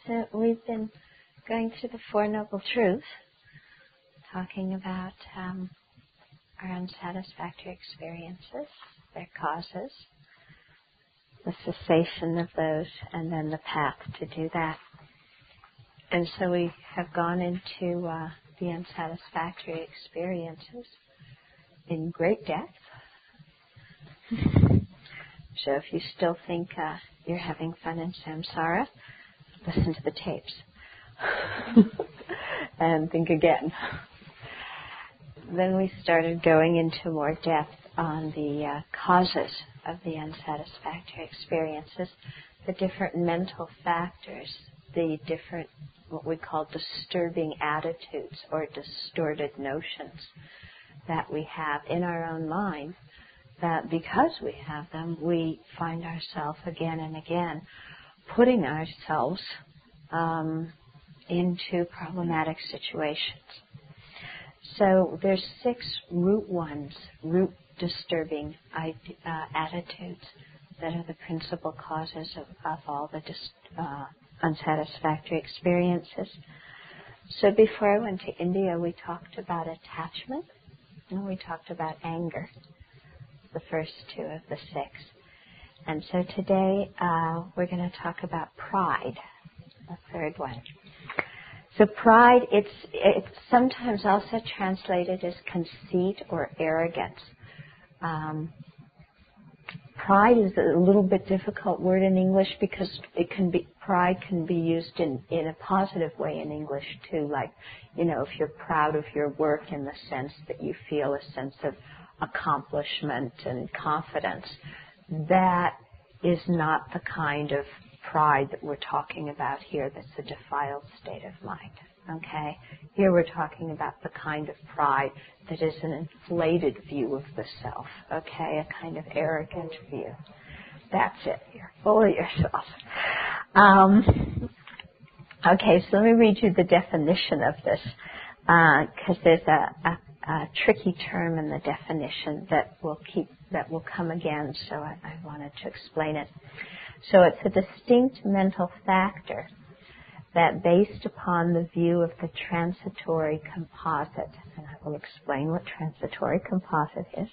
So we've been going through the Four Noble Truths, talking about our unsatisfactory experiences, their causes, the cessation of those, and then the path to do that. And so we have gone into the unsatisfactory experiences in great depth. So if you still think you're having fun in samsara, listen to the tapes and think again. Then we started going into more depth on the causes of the unsatisfactory experiences, the different mental factors, the different what we call disturbing attitudes or distorted notions that we have in our own mind, that because we have them, we find ourselves again and again putting ourselves into problematic situations. So there's 6 root disturbing attitudes that are the principal causes of all the unsatisfactory experiences. So before I went to India, we talked about attachment and we talked about anger, the first 2 of the 6. And so today we're going to talk about pride, the third one. So pride, it's sometimes also translated as conceit or arrogance. Pride is a little bit difficult word in English because pride can be used in a positive way in English too. Like, if you're proud of your work in the sense that you feel a sense of accomplishment and confidence, that is not the kind of pride that we're talking about here. That's a defiled state of mind. Okay? Here we're talking about the kind of pride that is an inflated view of the self. Okay? A kind of arrogant view. That's it. You're full of yourself. Okay, so let me read you the definition of this, because there's a tricky term in the definition that will come again, so I wanted to explain it. So it's a distinct mental factor that, based upon the view of the transitory composite, and I will explain what transitory composite is,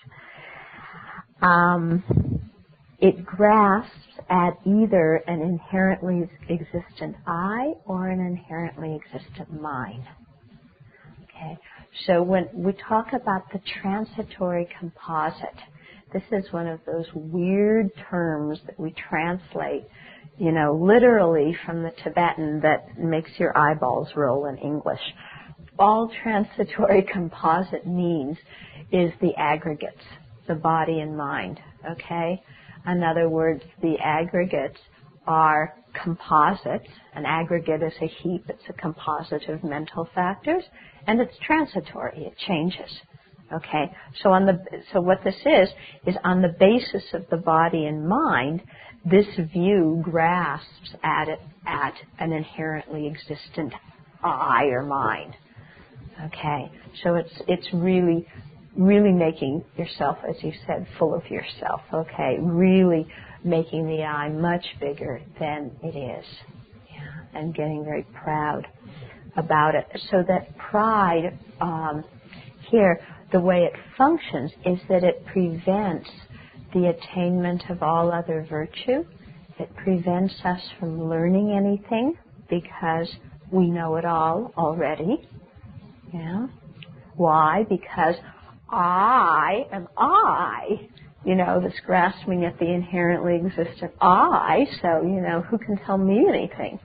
it grasps at either an inherently existent I or an inherently existent mind. Okay, so when we talk about the transitory composite, this is one of those weird terms that we translate, literally from the Tibetan that makes your eyeballs roll in English. All transitory composite means is the aggregates, the body and mind, okay? In other words, the aggregates are composites. An aggregate is a heap. It's a composite of mental factors, and it's transitory. It changes. Okay, so what this is on the basis of the body and mind, this view grasps at an inherently existent I or mind. Okay, so it's really making yourself, as you said, full of yourself. Okay, really making the I much bigger than it is, and getting very proud about it. So that pride here, the way it functions is that it prevents the attainment of all other virtue. It prevents us from learning anything because we know it all already. Yeah. Why? Because I am I. This grasping at the inherently existent I. So, who can tell me anything?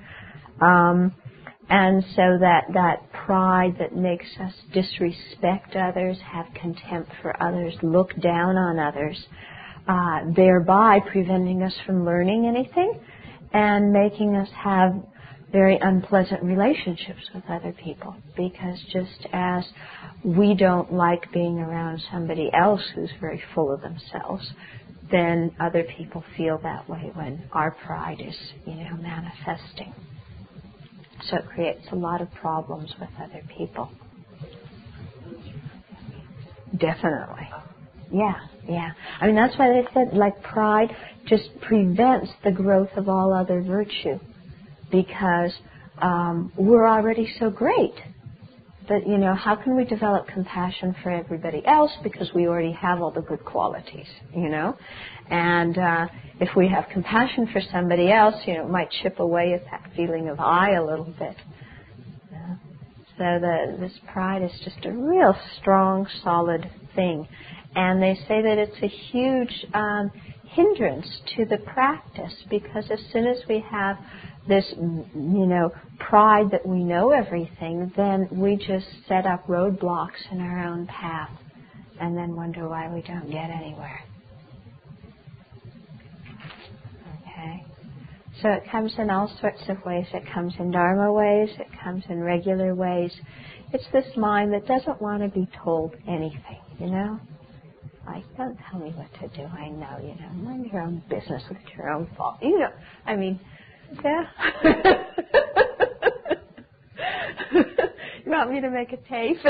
And so that pride that makes us disrespect others, have contempt for others, look down on others, thereby preventing us from learning anything and making us have very unpleasant relationships with other people. Because just as we don't like being around somebody else who's very full of themselves, then other people feel that way when our pride is, manifesting. So it creates a lot of problems with other people. Definitely. Yeah. I mean, that's why they said, pride just prevents the growth of all other virtue. Because we're already so great. That, how can we develop compassion for everybody else because we already have all the good qualities, And if we have compassion for somebody else, it might chip away at that feeling of I a little bit. So this pride is just a real strong, solid thing. And they say that it's a huge hindrance to the practice because as soon as we have this, pride that we know everything, then we just set up roadblocks in our own path and then wonder why we don't get anywhere. Okay? So it comes in all sorts of ways. It comes in Dharma ways. It comes in regular ways. It's this mind that doesn't want to be told anything, Like, don't tell me what to do. I know, mind your own business with your own fault. Yeah. You want me to make a tape?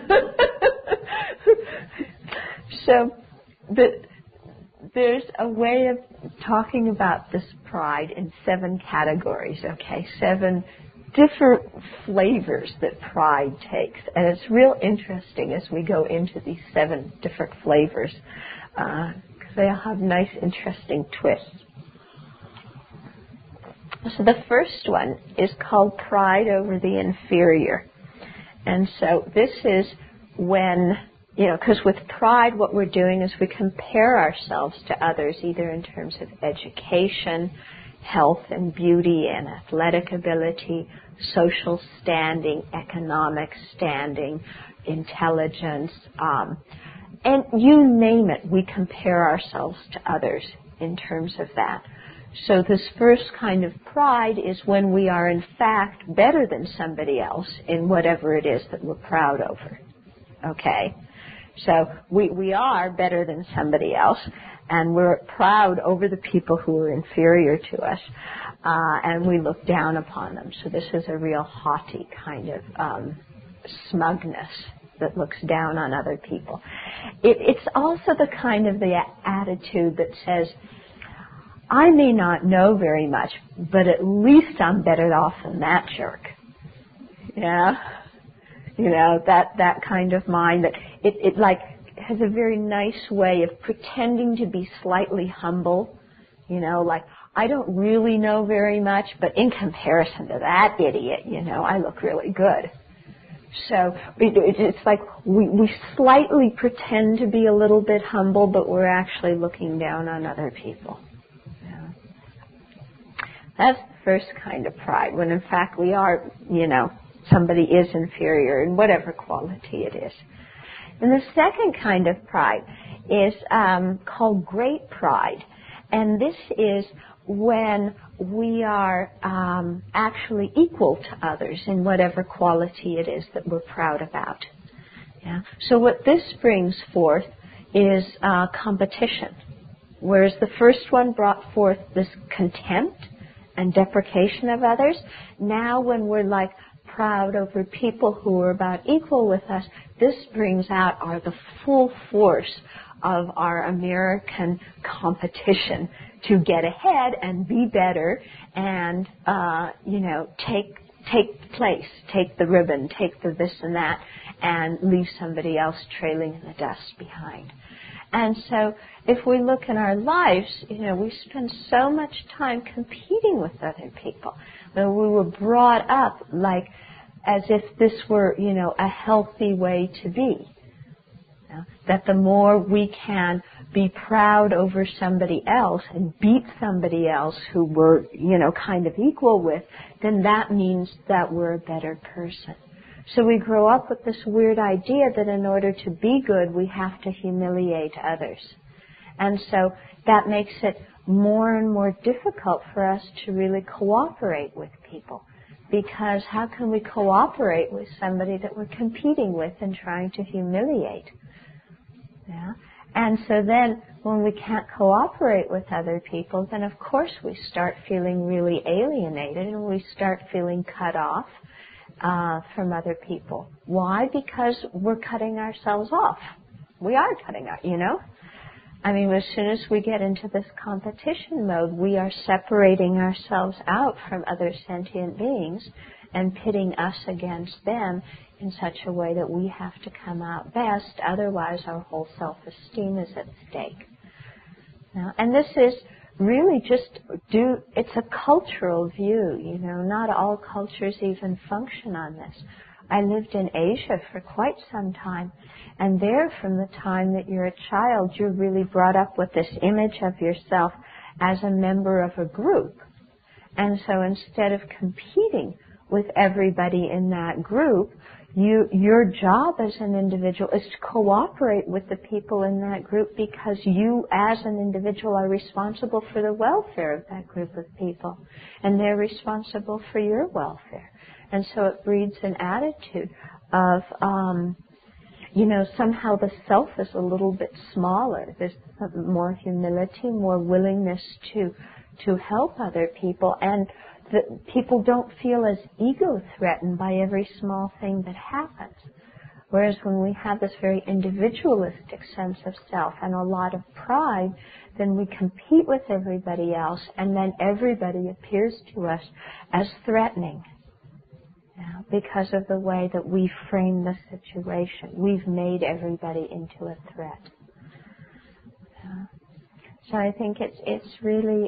So, there's a way of talking about this pride in 7 categories, okay? 7 different flavors that pride takes. And it's real interesting as we go into these 7 different flavors because they all have nice, interesting twists. So the first one is called pride over the inferior. And so this is when, because with pride what we're doing is we compare ourselves to others, either in terms of education, health and beauty and athletic ability, social standing, economic standing, intelligence, and you name it, we compare ourselves to others in terms of that. So this first kind of pride is when we are in fact better than somebody else in whatever it is that we're proud over. Okay? So we are better than somebody else, and we're proud over the people who are inferior to us, and we look down upon them. So this is a real haughty kind of smugness that looks down on other people. It's also the kind of the attitude that says, I may not know very much, but at least I'm better off than that jerk. Yeah? That kind of mind that it like has a very nice way of pretending to be slightly humble. Like, I don't really know very much, but in comparison to that idiot, I look really good. So it's like we slightly pretend to be a little bit humble, but we're actually looking down on other people. That's the first kind of pride, when in fact we are, somebody is inferior in whatever quality it is. And the second kind of pride is called great pride. And this is when we are actually equal to others in whatever quality it is that we're proud about. Yeah? So what this brings forth is competition. Whereas the first one brought forth this contempt and deprecation of others, now when we're like proud over people who are about equal with us, this brings out the full force of our American competition to get ahead and be better and, take place, take the ribbon, take the this and that, and leave somebody else trailing in the dust behind. And so if we look in our lives, we spend so much time competing with other people. We were brought up like as if this were, a healthy way to be. That the more we can be proud over somebody else and beat somebody else who we're, kind of equal with, then that means that we're a better person. So we grow up with this weird idea that in order to be good, we have to humiliate others. And so that makes it more and more difficult for us to really cooperate with people. Because how can we cooperate with somebody that we're competing with and trying to humiliate? Yeah? And so then when we can't cooperate with other people, then of course we start feeling really alienated and we start feeling cut off from other people. Why? Because we're cutting ourselves off. We are cutting our, as soon as we get into this competition mode, we are separating ourselves out from other sentient beings, and pitting us against them in such a way that we have to come out best, otherwise our whole self-esteem is at stake. And this is really it's a cultural view, not all cultures even function on this. I lived in Asia for quite some time, and there from the time that you're a child, you're really brought up with this image of yourself as a member of a group. And so instead of competing with everybody in that group, your job as an individual is to cooperate with the people in that group, because you as an individual are responsible for the welfare of that group of people, and they're responsible for your welfare. And so it breeds an attitude of, somehow the self is a little bit smaller. There's more humility, more willingness to help other people, and people don't feel as ego threatened by every small thing that happens. Whereas when we have this very individualistic sense of self and a lot of pride, then we compete with everybody else, and then everybody appears to us as threatening. Because of the way that we frame the situation. We've made everybody into a threat. So I think it's really,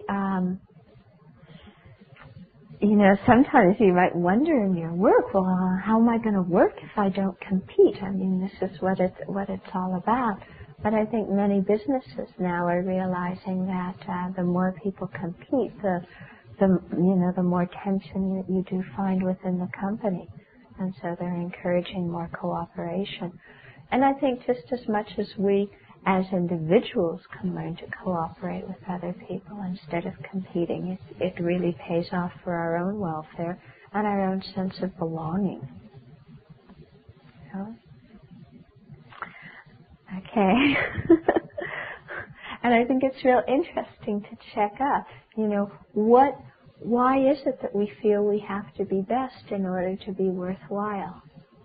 sometimes you might wonder in your work, well, how am I going to work if I don't compete? I mean, this is what it's all about. But I think many businesses now are realizing that the more people compete, the more tension you do find within the company. And so they're encouraging more cooperation. And I think just as much as we as individuals can learn to cooperate with other people instead of competing, it really pays off for our own welfare and our own sense of belonging. Okay. And I think it's real interesting to check up, why is it that we feel we have to be best in order to be worthwhile?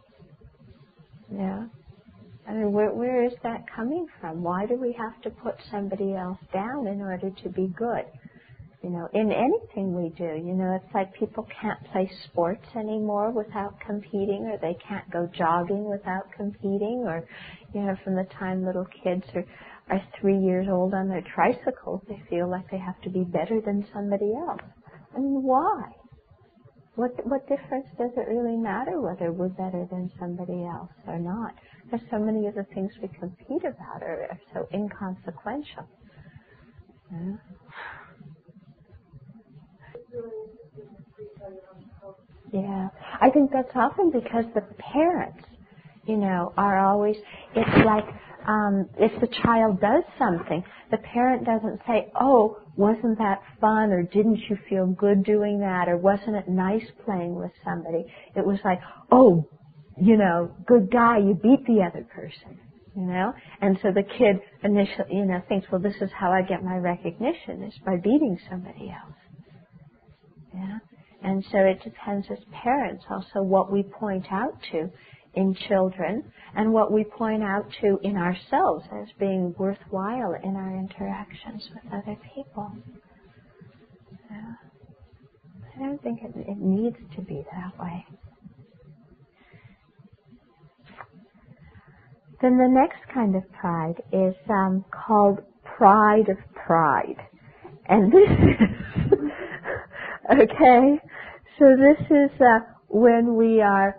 I mean, where is that coming from? Why do we have to put somebody else down in order to be good? In anything we do, it's like people can't play sports anymore without competing, or they can't go jogging without competing, or, from the time little kids are 3 years old on their tricycles, they feel like they have to be better than somebody else. I mean, why? What difference does it really matter whether we're better than somebody else or not? Because so many of the things we compete about are so inconsequential. Yeah, I think that's often because the parents, are always, it's like, if the child does something, the parent doesn't say, oh, wasn't that fun, or didn't you feel good doing that, or wasn't it nice playing with somebody? It was like, oh, good guy, you beat the other person, And so the kid initially, thinks, well, this is how I get my recognition, is by beating somebody else. Yeah. And so it depends as parents also what we point out to in children and what we point out to in ourselves as being worthwhile in our interactions with other people. Yeah. I don't think it needs to be that way. Then the next kind of pride is called pride of pride. And this is, okay, so this is when we are,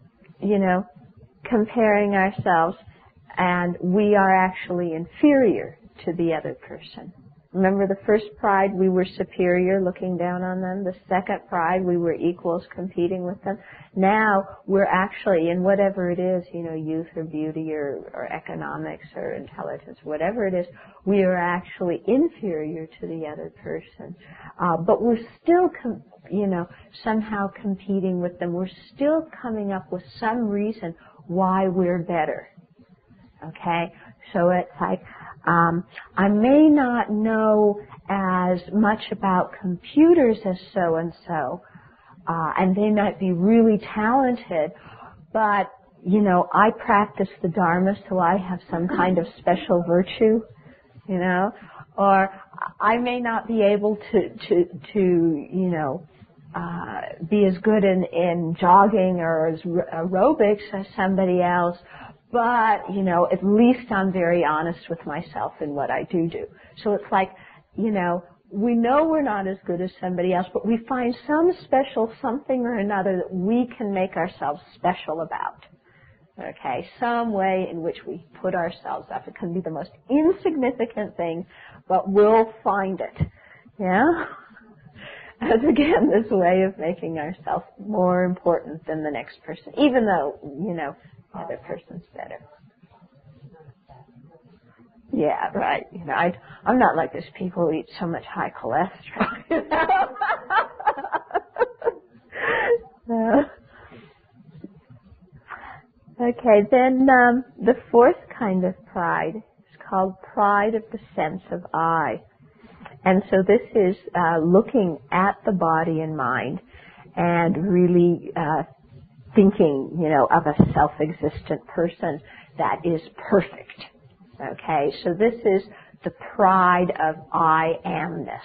comparing ourselves and we are actually inferior to the other person. Remember the first pride, we were superior, looking down on them. The second pride, we were equals, competing with them. Now we're actually, in whatever it is, youth or beauty or economics or intelligence, whatever it is, we are actually inferior to the other person. But we're still, somehow competing with them. We're still coming up with some reason why we're better. Okay? So it's like, I may not know as much about computers as so-and-so, and they might be really talented, but, I practice the Dharma, so I have some kind of special virtue, or I may not be able to be as good in jogging or as aerobics as somebody else, but, at least I'm very honest with myself in what I do. So it's like, we know we're not as good as somebody else, but we find some special something or another that we can make ourselves special about. Okay, some way in which we put ourselves up. It can be the most insignificant thing, but we'll find it. Yeah? As again, this way of making ourselves more important than the next person, even though, the other person's better. Yeah, right. I'm not like those people who eat so much high cholesterol. No. Okay, then the fourth kind of pride is called pride of the sense of I. And so this is looking at the body and mind and really thinking, of a self-existent person that is perfect. Okay, so this is the pride of I amness.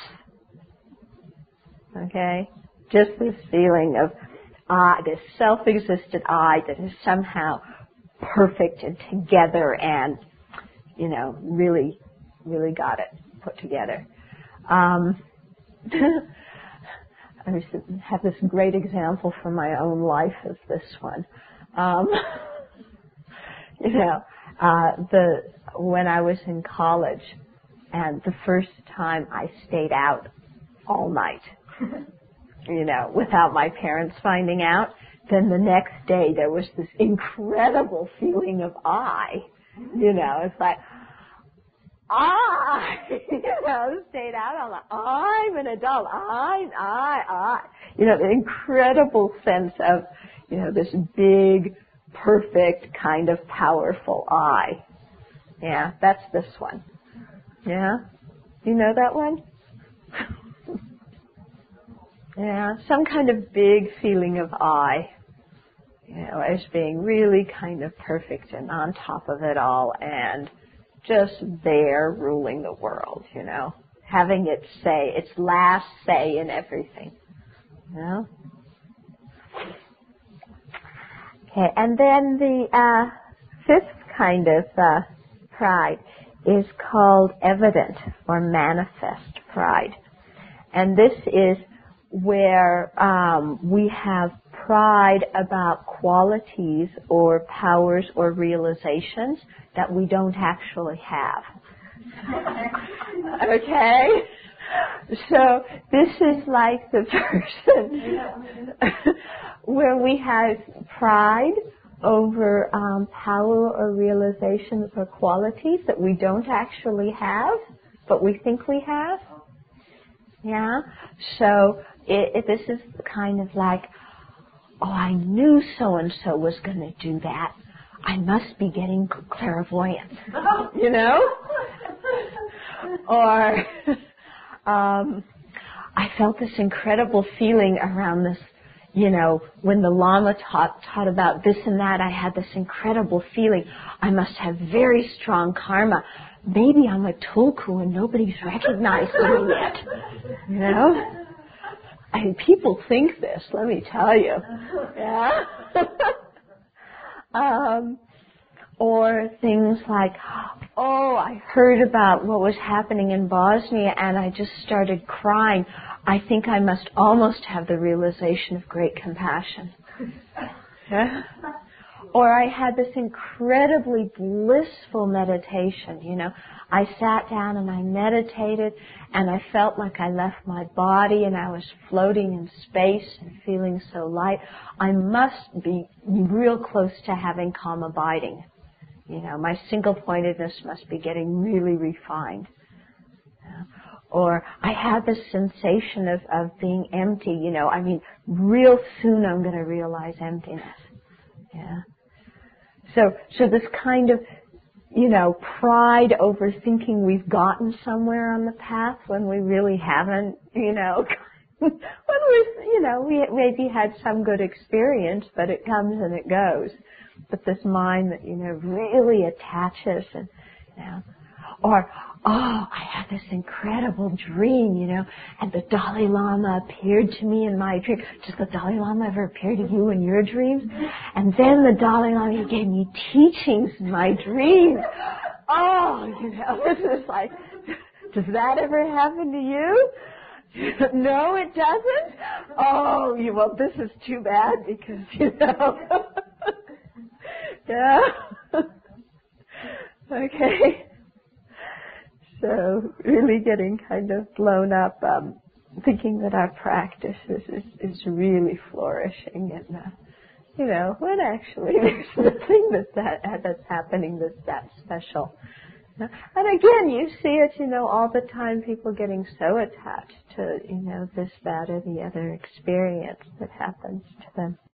Okay, just this feeling of this self-existent I that is somehow perfect and together and, really, really got it put together. I have this great example from my own life of this one. When I was in college, and the first time I stayed out all night, without my parents finding out, then the next day there was this incredible feeling of I. It's like, stayed out. I'm like, I'm an adult. I. The incredible sense of, this big, perfect, kind of powerful I. Yeah, that's this one. Yeah? You know that one? Yeah, some kind of big feeling of I. As being really kind of perfect and on top of it all and just there ruling the world, having its say, its last say in everything. Okay, and then the fifth kind of pride is called evident or manifest pride. And this is where we have pride about qualities or powers or realizations that we don't actually have. Okay? So this is like the person where we have pride over power or realizations or qualities that we don't actually have, but we think we have. Yeah? So this is kind of like, I knew so-and-so was going to do that. I must be getting clairvoyance. Or I felt this incredible feeling around this, when the Lama taught about this and that, I had this incredible feeling. I must have very strong karma. Maybe I'm a tulku and nobody's recognized me yet. And people think this, let me tell you. Yeah? Or things like, I heard about what was happening in Bosnia and I just started crying. I think I must almost have the realization of great compassion. Yeah? Or I had this incredibly blissful meditation, I sat down and I meditated and I felt like I left my body and I was floating in space and feeling so light. I must be real close to having calm abiding. My single-pointedness must be getting really refined. Or I had this sensation of being empty, real soon I'm going to realize emptiness. Yeah. So this kind of, pride over thinking we've gotten somewhere on the path when we really haven't, when we maybe had some good experience, but it comes and it goes. But this mind that, really attaches and, or oh, I had this incredible dream, and the Dalai Lama appeared to me in my dream. Does the Dalai Lama ever appear to you in your dreams? And then the Dalai Lama, he gave me teachings in my dreams. Oh, this is like, does that ever happen to you? No, it doesn't? Oh, well, this is too bad because, yeah. Okay. So really getting kind of blown up, thinking that our practice is really flourishing and, when actually there's nothing that's happening that's that special. And again, you see it, all the time, people getting so attached to, this, that, or the other experience that happens to them.